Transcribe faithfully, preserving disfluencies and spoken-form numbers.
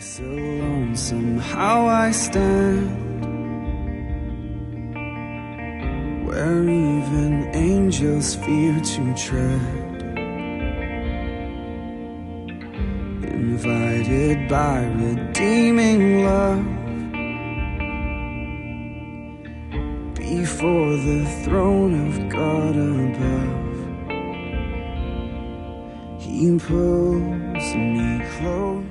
So alone, somehow I stand where even angels fear to tread, invited by redeeming love before the throne of God above. He pulls me close